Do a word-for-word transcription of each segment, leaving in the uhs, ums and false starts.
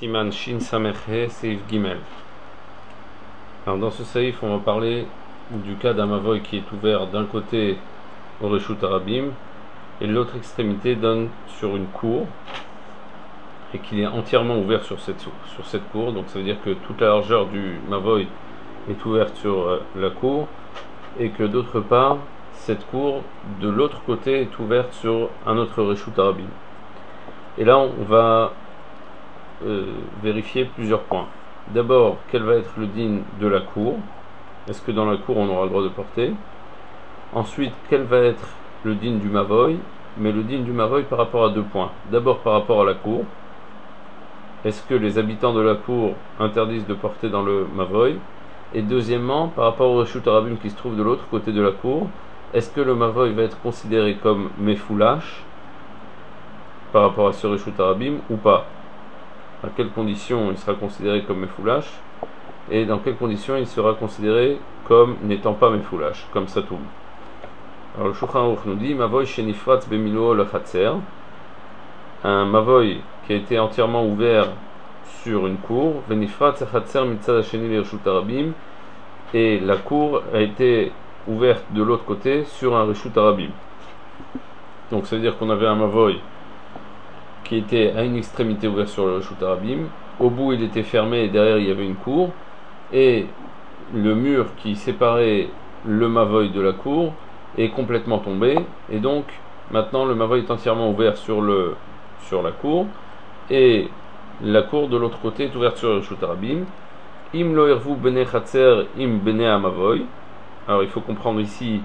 Siman Shin Samerhe Seif Gimel. Alors dans ce saïf, on va parler du cas d'un mavoy qui est ouvert d'un côté au Reshut Arabim et de l'autre extrémité donne sur une cour et qu'il est entièrement ouvert sur cette, sur cette cour. Donc ça veut dire que toute la largeur du mavoy est ouverte sur la cour et que d'autre part, cette cour de l'autre côté est ouverte sur un autre Reshut Arabim. Et là, on va euh, vérifier plusieurs points. D'abord, quel va être le din de la cour? Est-ce que dans la cour on aura le droit de porter? Ensuite, quel va être le din du mavoy? Mais le din du mavoy par rapport à deux points. D'abord par rapport à la cour. Est-ce que les habitants de la cour interdisent de porter dans le mavoy? Et deuxièmement, par rapport au Reshut Arabim qui se trouve de l'autre côté de la cour, est-ce que le mavoy va être considéré comme mefoulash par rapport à ce Reshut Arabim ou pas? À quelles conditions il sera considéré comme mefoulash et dans quelles conditions il sera considéré comme n'étant pas mefoulash, comme satoum. Alors le Shulchan Aruch nous dit mavoy shenifratz bemilo lechatzer, un mavoy qui a été entièrement ouvert sur une cour, venifratz lechatzer mitzad hasheni lereshut arabim, et la cour a été ouverte de l'autre côté sur un Reshut Arabim. Donc ça veut dire qu'on avait un mavoy qui était à une extrémité ouvert sur le Reshut Arabim, au bout il était fermé et derrière il y avait une cour, et le mur qui séparait le mavoy de la cour est complètement tombé, et donc maintenant le mavoy est entièrement ouvert sur, le, sur la cour, et la cour de l'autre côté est ouverte sur le Reshut Arabim. Im lo irvu bene chatzer im bene amavoy. Alors il faut comprendre ici,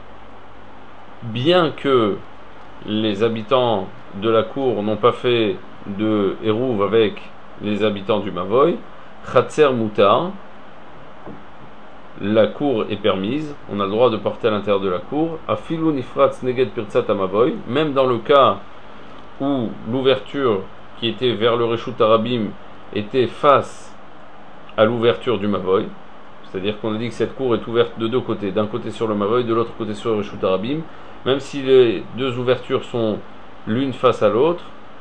bien que les habitants de la cour n'ont pas fait de hérouv avec les habitants du mavoy, chatzer mutar, la cour est permise, on a le droit de porter à l'intérieur de la cour, afilu nifratz neged pirtzat amavoy, même dans le cas où l'ouverture qui était vers le Reshut Arabim était face à l'ouverture du mavoy, c'est-à-dire qu'on a dit que cette cour est ouverte de deux côtés, d'un côté sur le mavoy, de l'autre côté sur le Reshut Arabim, même si les deux ouvertures sont l'une face à l'autre,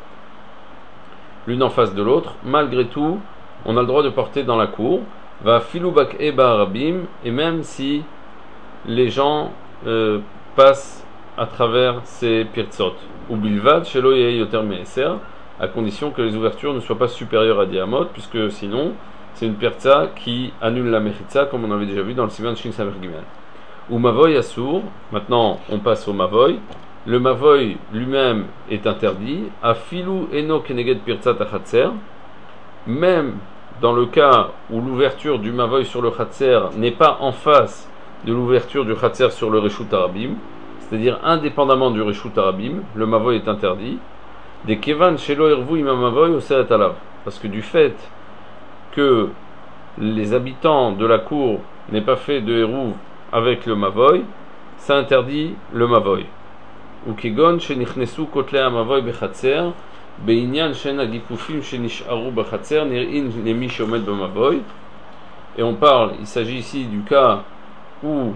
l'une en face de l'autre, malgré tout, on a le droit de porter dans la cour, va filubak eba arabim, et même si les gens euh, passent à travers ces pirtzot, ou bilvad shelo yeh yoter me'eser, à condition que les ouvertures ne soient pas supérieures à dix amot, puisque sinon c'est une pirtza qui annule la mechitza, comme on avait déjà vu dans le Sivan Shin Samer Gimel. Ou mavoy assour, maintenant on passe au mavoy. Le mavoy lui-même est interdit, a filou eno keneged pirtzat achatzer, même dans le cas où l'ouverture du mavoy sur le chatzer n'est pas en face de l'ouverture du chatzer sur le Reshut Arabim, c'est-à-dire indépendamment du Reshut Arabim, le mavoy est interdit. Des kevan shelo irvu imam mavoy oseret alav, parce que du fait que les habitants de la cour n'aient pas fait de hérouv avec le mavoy, ça interdit le mavoy. Ou kegon shenichnesu kotle amavoy bechatzer beinyan shen agikufim shenisharu bechatzer nirin lemi shomed b'mavoy. Et on parle, il s'agit ici du cas où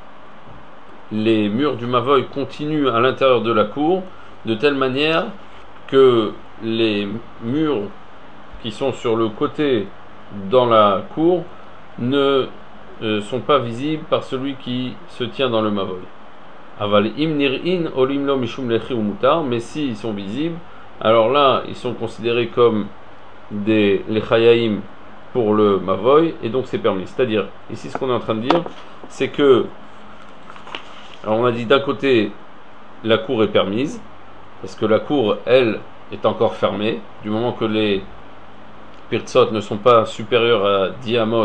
les murs du mavoy continuent à l'intérieur de la cour de telle manière que les murs qui sont sur le côté dans la cour ne euh, sont pas visibles par celui qui se tient dans le mavoy. Aval im nir'in olim lo mishum lechi ou mutar, mais s'ils sont visibles, alors là ils sont considérés comme des lechayaim pour le mavoy, et donc c'est permis. C'est-à-dire, ici ce qu'on est en train de dire, c'est que, alors on a dit d'un côté la cour est permise, parce que la cour, elle, est encore fermée, du moment que les pirtzot ne sont pas supérieures à dix amot,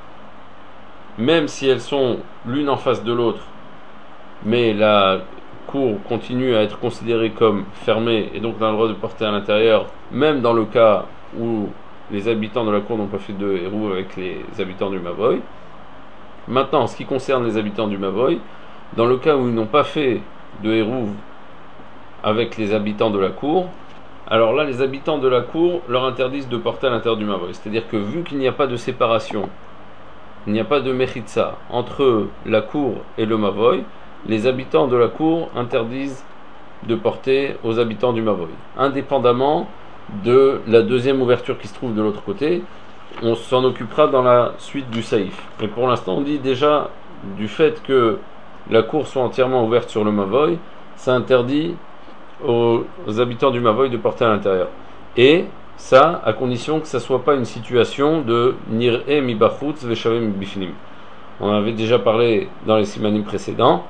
même si elles sont l'une en face de l'autre, mais la cour continue à être considérée comme fermée, et donc on a le droit de porter à l'intérieur, même dans le cas où les habitants de la cour n'ont pas fait de hérouv avec les habitants du mavoy. Maintenant, en ce qui concerne les habitants du mavoy, dans le cas où ils n'ont pas fait de hérouv avec les habitants de la cour, alors là les habitants de la cour leur interdisent de porter à l'intérieur du mavoy. C'est-à-dire que vu qu'il n'y a pas de séparation, il n'y a pas de mechitza entre la cour et le mavoy, les habitants de la cour interdisent de porter aux habitants du mavoy, indépendamment de la deuxième ouverture qui se trouve de l'autre côté. On s'en occupera dans la suite du saïf. Mais pour l'instant, on dit déjà du fait que la cour soit entièrement ouverte sur le Mavoy, ça interdit aux, aux habitants du Mavoy de porter à l'intérieur. Et ça, à condition que ça ne soit pas une situation de Nir'e mi bachutz veshaveh mi bifnim. On avait déjà parlé dans les simanim précédents.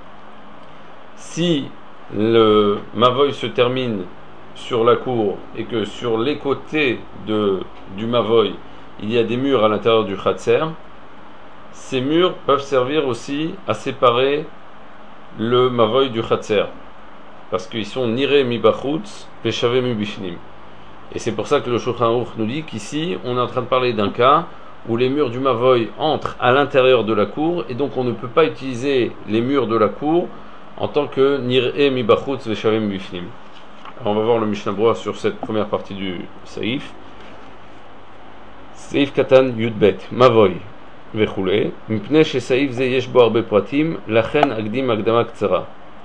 Si le Mavoy se termine sur la cour et que sur les côtés de, du Mavoy, il y a des murs à l'intérieur du Khatser, ces murs peuvent servir aussi à séparer le Mavoy du Khatser, parce qu'ils sont Nir'e mi bachutz veshaveh mi bifnim. Et c'est pour ça que le Shulchan Aruch nous dit qu'ici, on est en train de parler d'un cas où les murs du Mavoy entrent à l'intérieur de la cour, et donc on ne peut pas utiliser les murs de la cour en tant que Nir'e mi bachutz veshaveh mi bifnim. Alors on va voir le Mishnah Berurah sur cette première partie du Saïf. Saïf Katan Yudbet Mavoy Vechule Mipnei she Saïf ze yesh bo arbe pratim lachen agdim agdama ktsara.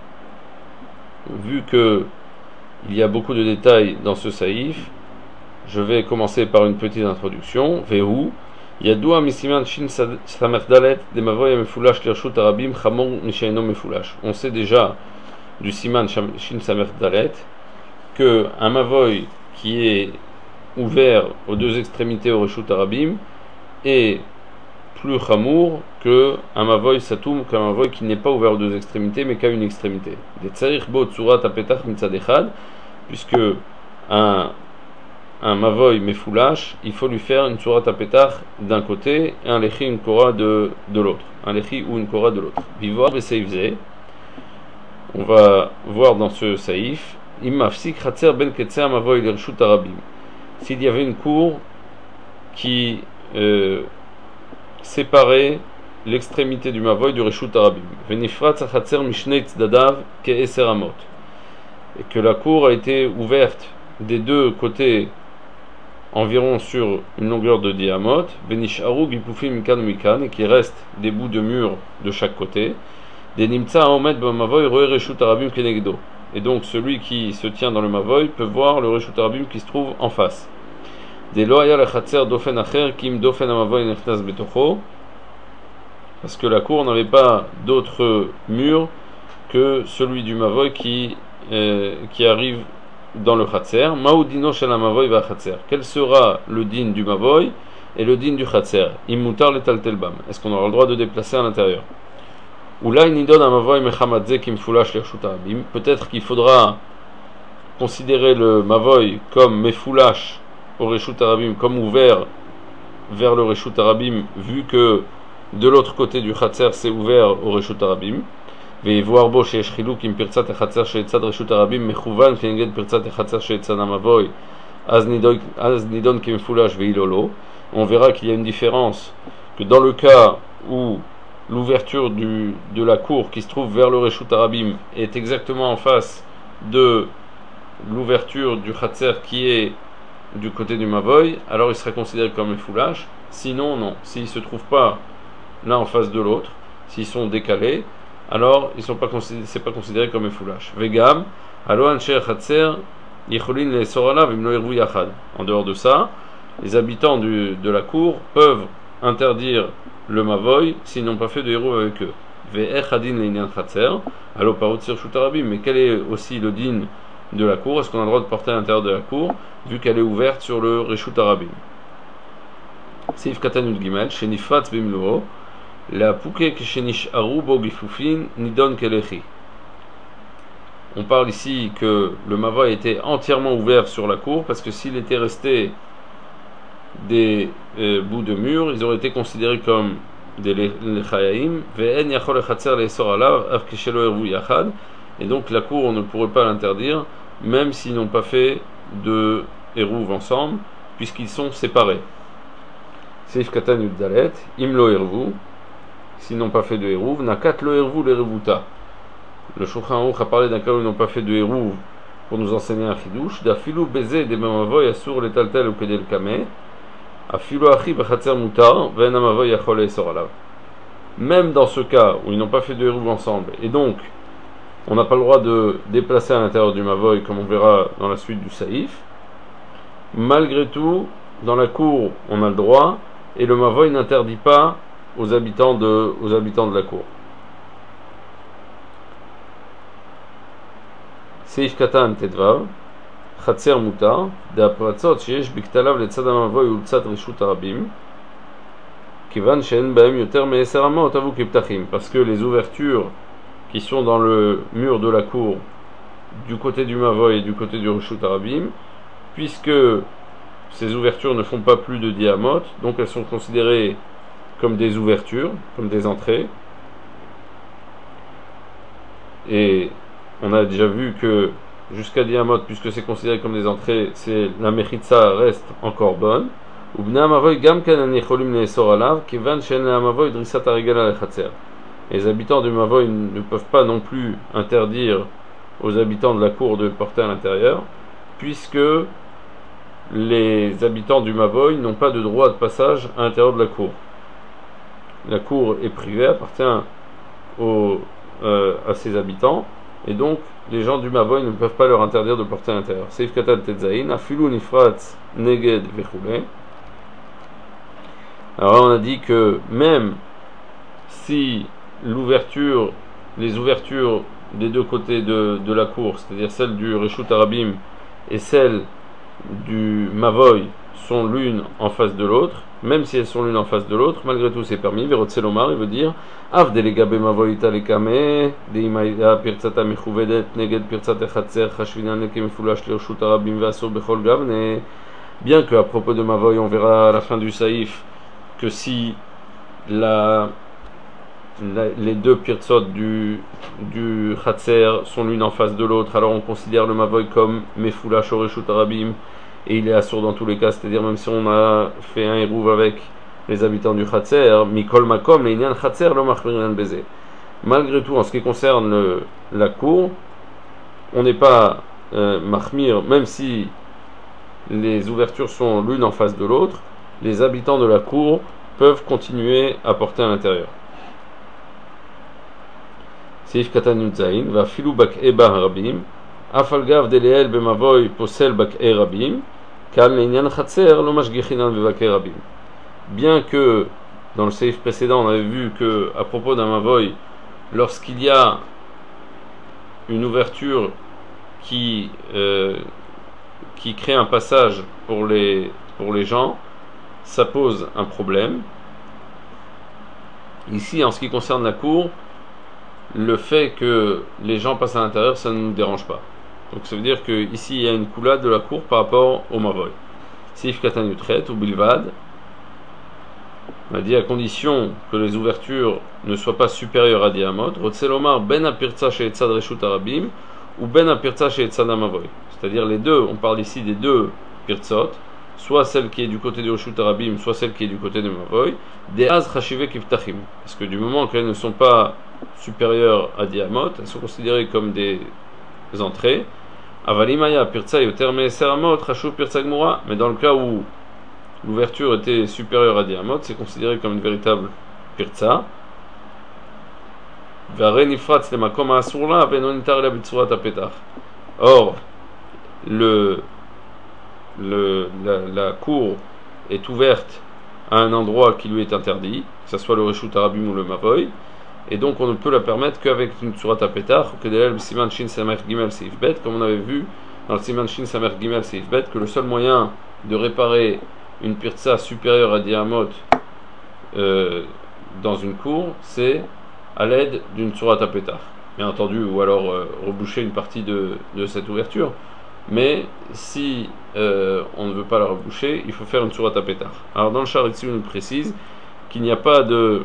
Vu que il y a beaucoup de détails dans ce Saïf, je vais commencer par une petite introduction. Vehu Yadua misiman shin samech dalet de Mavoy mefulash lirshut arabim chamor mishaino mefulash. On sait déjà du siman shin samech dalet que un Mavoy qui est ouvert aux deux extrémités au Reshut Arabim est plus chamour que un Mavoy Satoum, qu'un Mavoy qui n'est pas ouvert aux deux extrémités mais qu'à une extrémité. Des Tsarich Bo Tsurat Apetach Mitzad Echad, puisque un, un Mavoy Mefoulash, il faut lui faire une Tsurat Apetach d'un côté et un Lechi, une Kora de, de l'autre. Un Lechi ou une Kora de l'autre. Vivor Beseivze, on va voir dans ce Saïf. S'il y avait une cour qui euh, séparait l'extrémité du Mavoy du Reshut Arabim, et que la cour a été ouverte des deux côtés environ sur une longueur de diamètre, et qu'il reste des bouts de mur de chaque côté, et donc celui qui se tient dans le Mavoy peut voir le Reshut Arabim qui se trouve en face. Parce que la cour n'avait pas d'autre mur que celui du Mavoy qui, euh, qui arrive dans le Khatser. Quel sera le din du Mavoy et le din du Khatser? Est-ce qu'on aura le droit de déplacer à l'intérieur? Peut-être qu'il faudra considérer le Mavoy comme Mefoulash au Reshut Arabim, comme ouvert vers le Reshut Arabim, vu que de l'autre côté du Khatser c'est ouvert au Reshut Arabim. On verra qu'il y a une différence, que dans le cas où l'ouverture du, de la cour qui se trouve vers le Reshut Arabim est exactement en face de l'ouverture du Khatser qui est du côté du Mavoy, alors il serait considéré comme un foulage. Sinon, non. S'ils ne se trouvent pas l'un en face de l'autre, s'ils sont décalés, alors ils sont pas considérés, c'est pas considéré comme un foulage. Vegam, alo ansher Khatser, yicholin le sorala vimlo irvu yachad. En dehors de ça, les habitants du, de la cour peuvent interdire le Mavoy s'ils n'ont pas fait de héros avec eux. Mais quel est aussi le din de la cour? Est-ce qu'on a le droit de porter à l'intérieur de la cour vu qu'elle est ouverte sur le Reshut Arabim? Seif Katan Yud Gimel, Shenifratz Bimloho, la Pouke Keshenish Arubo Gifufin Nidon Kelechi. On parle ici que le Mavoy était entièrement ouvert sur la cour, parce que s'il était resté des euh, bouts de mur, ils auraient été considérés comme des lechayaim, ve'en yachol lechatzer le'esor alav av keshelo ervu yachad, et donc la cour on ne pourrait pas l'interdire, même s'ils n'ont pas fait de eruv ensemble, puisqu'ils sont séparés. Seif katan yud dalet, im lo ervu, s'ils n'ont pas fait de eruv, nakat lo ervu l'eruvuta. Le Shulchan Aruch a parlé d'un cas où ils n'ont pas fait de eruv pour nous enseigner un chidouche, d'afilu beze de mavoy asur letaltel ou kedel kame. Même dans ce cas où ils n'ont pas fait de hérouv ensemble, et donc on n'a pas le droit de déplacer à l'intérieur du Mavoy, comme on verra dans la suite du Saïf, Malgré tout, dans la cour, on a le droit, et le Mavoy n'interdit pas aux habitants de, aux habitants de la cour. Seif Katan Tedvav, Chatser Mutar, Deapratzot, Sheesh Biktalav Letzad Mavoy ou Letzad Reshut Arabim, Kivan Shen Baem Yoter Me'eser Amot Avu Kiptachim, parce que les ouvertures qui sont dans le mur de la cour, du côté du Mavoy et du côté du Reshut Arabim, puisque ces ouvertures ne font pas plus de diamot, donc elles sont considérées comme des ouvertures, comme des entrées. Et on a déjà vu que jusqu'à diamot, puisque c'est considéré comme des entrées, c'est la mechitza reste encore bonne. Les habitants du Mavoy ne peuvent pas non plus interdire aux habitants de la cour de porter à l'intérieur, puisque les habitants du Mavoy n'ont pas de droit de passage à l'intérieur de la cour. La cour est privée, appartient aux, euh, à ses habitants, et donc les gens du Mavoy ne peuvent pas leur interdire de porter à l'intérieur. Seif Katan Tetzaïn, Afilu Nifratz Neged Vechule. Alors on a dit que même si l'ouverture, les ouvertures des deux côtés de, de la cour, c'est-à-dire celle du Reshut Arabim et celle du Mavoy, sont l'une en face de l'autre, même si elles sont l'une en face de l'autre, malgré tout c'est permis. Verotselomar, il veut dire Av delega be Mavoy talekame deimaya pirtzata mechuvedet neged pirtzata chatzer chashvinan lekemifulash le Reshut Arabim ve'asur bechol gavne. Bien que à propos de Mavoy, on verra à la fin du saïf que si la, la, les deux pirtzot du, du Khatser sont l'une en face de l'autre, alors on considère le Mavoy comme Mefoulash au Reshut Arabim, et il est assourd dans tous les cas, c'est-à-dire même si on a fait un hérouv avec les habitants du Khatser, Mikol Makom, les Inyan Khatser, le Machmiran Baiser. Malgré tout, en ce qui concerne le, la cour, on n'est pas euh, Mahmir, même si les ouvertures sont l'une en face de l'autre, les habitants de la cour peuvent continuer à porter à l'intérieur. Seif Katan Yudzaïn va filou bak eba harabim afalgav deleel bemavoy posel bak e rabim kal l'inyan chatser lo mashgichinan bebak e rabim. Bien que dans le seif précédent on avait vu que à propos d'un mavoy, lorsqu'il y a une ouverture qui euh, qui crée un passage pour les pour les gens, ça pose un problème. Ici, en ce qui concerne la cour, le fait que les gens passent à l'intérieur, ça ne nous dérange pas. Donc ça veut dire qu'ici, il y a une coulade de la cour par rapport au Mavoy. Sif Katan Yutret ou Bilvad, on a dit à condition que les ouvertures ne soient pas supérieures à Diamot, Rotselomar ben apirtza she'etzad Reshut Arabim ou ben apirtza she'etzad Mavoy. C'est-à-dire les deux, on parle ici des deux pirtzot, soit celle qui est du côté de Reshut Arabim, soit celle qui est du côté de Mavoy, des az chashive kiftachim. Parce que du moment qu'elles ne sont pas supérieures à Diamot, elles sont considérées comme des entrées. Avalimaya pirtza yoter me'eser amot chashuv pirtza gmura. Mais dans le cas où l'ouverture était supérieure à Diamot, c'est considéré comme une véritable pirtza. Vare nifratz le makom ha'asur la ve'no nitar la b'tzurat ha'petach. Or, le Le, la, la cour est ouverte à un endroit qui lui est interdit, que ce soit le Reshut Arabim ou le Mavoy, et donc on ne peut la permettre qu'avec une Tsurat HaPetach, ou que le Siman Shin Samer Gimel Seif Bet, comme on avait vu dans le Siman Shin Samer Gimel Seif Bet, que le seul moyen de réparer une pirtza supérieure à Diamot euh, dans une cour, c'est à l'aide d'une Tsurat HaPetach, bien entendu, ou alors euh, reboucher une partie de, de cette ouverture. Mais si euh, on ne veut pas la reboucher, il faut faire une Tsurat HaPetach. Alors dans le char ici, on nous précise qu'il n'y a pas de,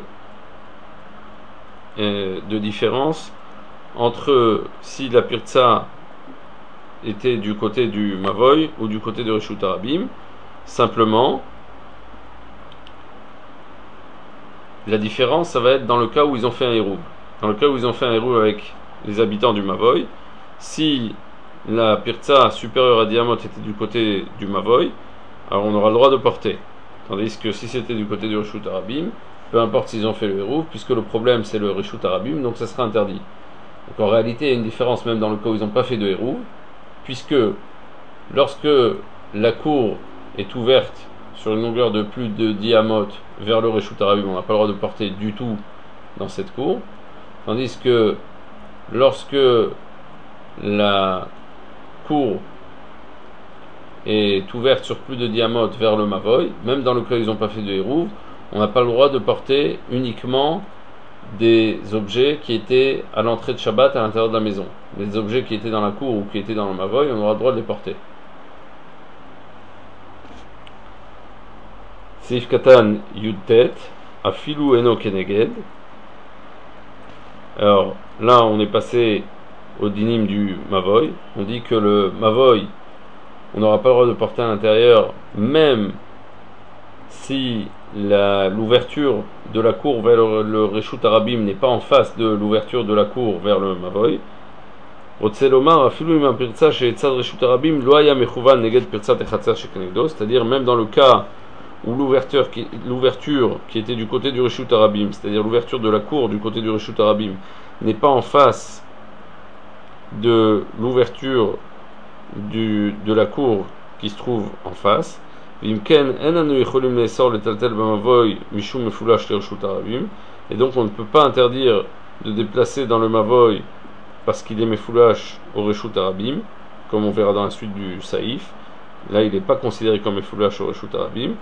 euh, de différence entre si la pirtza était du côté du Mavoy ou du côté de Reshut Arabim. Simplement, la différence, ça va être dans le cas où ils ont fait un hérouv. Dans le cas où ils ont fait un hérouv avec les habitants du Mavoy, si la pirtza supérieure à Diamot était du côté du Mavoy, alors on aura le droit de porter. Tandis que si c'était du côté du Reshut Arabim, peu importe s'ils ont fait le hérouv, puisque le problème c'est le Reshut Arabim, donc ça sera interdit. Donc en réalité, il y a une différence même dans le cas où ils n'ont pas fait de hérouv, puisque lorsque la cour est ouverte sur une longueur de plus de dix amot vers le Reshut Arabim, on n'a pas le droit de porter du tout dans cette cour. Tandis que lorsque la cour est ouverte sur plus de dix amot vers le Mavoy, même dans le cas où ils n'ont pas fait de Hérouv, on n'a pas le droit de porter uniquement des objets qui étaient à l'entrée de Shabbat à l'intérieur de la maison. Les objets qui étaient dans la cour ou qui étaient dans le Mavoy, on aura le droit de les porter. Seif Katan Yudtet, Afilu Eno Keneged. Alors là, on est passé au dinim du Mavoy. On dit que le Mavoy, on n'aura pas le droit de porter à l'intérieur, même si l'ouverture de la cour vers le, le Reshut Arabim n'est pas en face de l'ouverture de la cour vers le Mavoy. C'est-à-dire même dans le cas où l'ouverture qui, l'ouverture qui était du côté du Reshut Arabim, c'est-à-dire l'ouverture de la cour du côté du Reshut Arabim, n'est pas en face de l'ouverture du, de la cour qui se trouve en face. Et donc on ne peut pas interdire de déplacer dans le Mavoy parce qu'il est Mefoulash au Reshut Arabim, comme on verra dans la suite du Saïf. Là il n'est pas considéré comme Mefoulash au Reshut Arabim.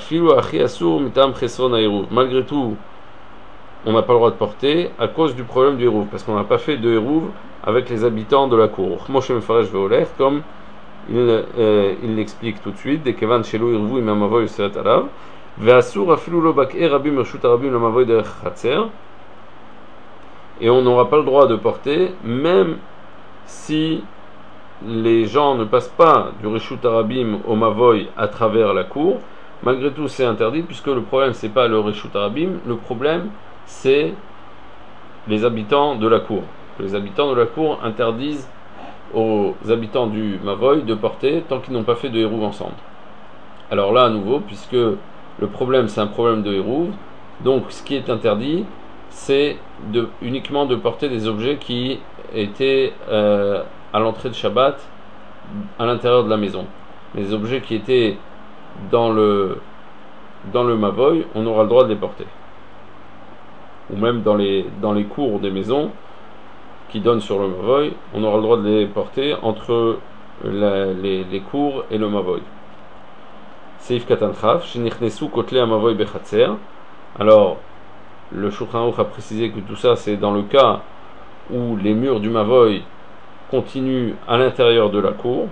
Malgré tout, on n'a pas le droit de porter à cause du problème du Hérouv, parce qu'on n'a pas fait de Hérouv avec les habitants de la cour. Comme il, euh, il l'explique tout de suite, des Kevan Shelo Irvu im Mavoy Seret Alav, Ve'asur afilu lo bak'e rabim Reshut Arabim le Mavoy derech Chatzer, et on n'aura pas le droit de porter, même si les gens ne passent pas du Reshut Arabim au Mavoy à travers la cour. Malgré tout, c'est interdit, puisque le problème, c'est pas le Reshut Arabim, le problème, c'est les habitants de la cour. Les habitants de la cour interdisent aux habitants du Mavoy de porter tant qu'ils n'ont pas fait de Hérouv ensemble. Alors là, à nouveau, puisque le problème, c'est un problème de Hérouv, donc ce qui est interdit, c'est de, uniquement de porter des objets qui étaient euh, à l'entrée de Shabbat à l'intérieur de la maison. Les objets qui étaient dans le, dans le Mavoy, on aura le droit de les porter. Ou même dans les, dans les cours des maisons qui donnent sur le Mavoy, on aura le droit de les porter entre la, les, les cours et le Mavoy. Seif Katan Chaf, Shenichnesu Kotle Mavoy Bechatzer. Alors, le Shulchan Aruch a précisé que tout ça c'est dans le cas où les murs du Mavoy continuent à l'intérieur de la cour.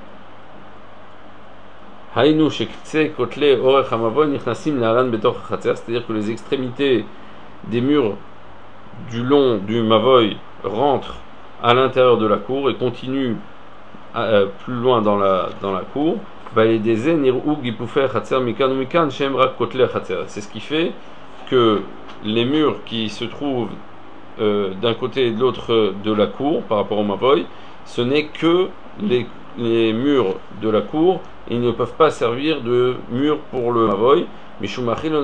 Hainu Shekhtse Kotle Orech HaMavoy Nichnasim Le'alan Betor Chatzer, c'est-à-dire que les extrémités des murs du long du Mavoy rentrent à l'intérieur de la cour et continuent euh, plus loin dans la, dans la cour. C'est ce qui fait que les murs qui se trouvent euh, d'un côté et de l'autre de la cour par rapport au Mavoy, ce n'est que les, les murs de la cour, et ils ne peuvent pas servir de murs pour le Mavoy. C'est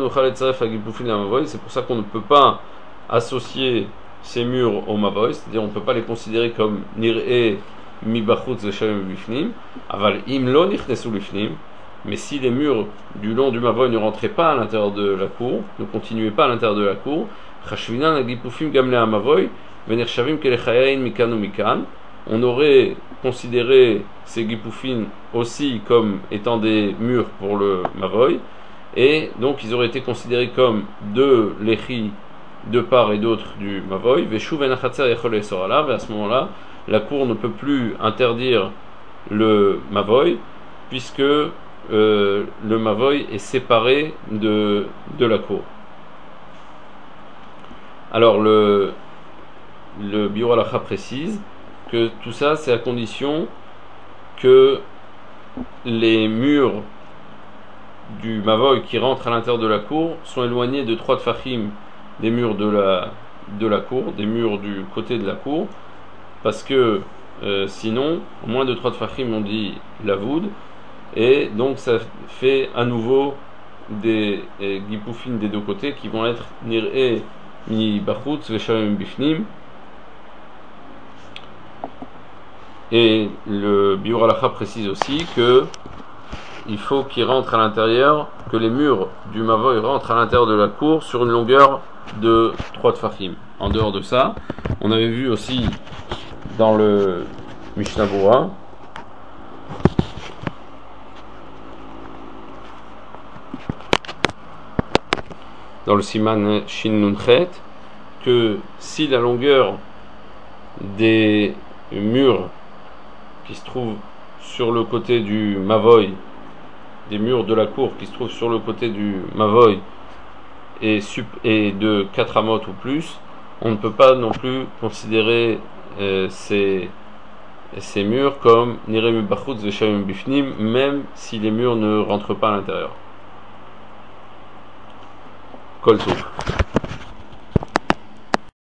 pour ça qu'on ne peut pas associer ces murs au Mavoy, c'est-à-dire on ne peut pas les considérer comme Nir'e mi bachutz veshavim bifnim, aval im lo nichnesu lifnim, mais si les murs du long du Mavoy ne rentraient pas à l'intérieur de la cour, ne continuaient pas à l'intérieur de la cour, chashvinan agipufim gamle ha Mavoy venershavim kelechayain mikan u mikan, on aurait considéré ces gipufim aussi comme étant des murs pour le Mavoy, et donc ils auraient été considérés comme deux léchis de part et d'autre du Mavoy, Veshuv en achatzer yachol esor alav, et à ce moment-là, la cour ne peut plus interdire le Mavoy, puisque euh, le Mavoy est séparé de, de la cour. Alors le, le Biur Halacha précise que tout ça c'est à condition que les murs du Mavoy qui rentrent à l'intérieur de la cour sont éloignés de trois tfachim des murs de la, de la cour, des murs du côté de la cour, parce que euh, sinon, moins de trois tfachim on dit la voud, et donc ça fait à nouveau des gipoufines des deux côtés qui vont être nir'e mi bachutz veshavim bifnim. Et le Biur Halacha précise aussi que il faut qu'il rentre à l'intérieur, que les murs du Mavoy rentrent à l'intérieur de la cour sur une longueur de trois tfachim. En dehors de ça, on avait vu aussi dans le Mishnah Berurah dans le Siman Shin Nunchet que si la longueur des murs qui se trouvent sur le côté du Mavoy, des murs de la cour qui se trouvent sur le côté du Mavoy et, et de quatre amot ou plus, on ne peut pas non plus considérer euh, ces, ces murs comme Nirem Bachutz Veshavim Bifnim, même si les murs ne rentrent pas à l'intérieur. Kol Tov.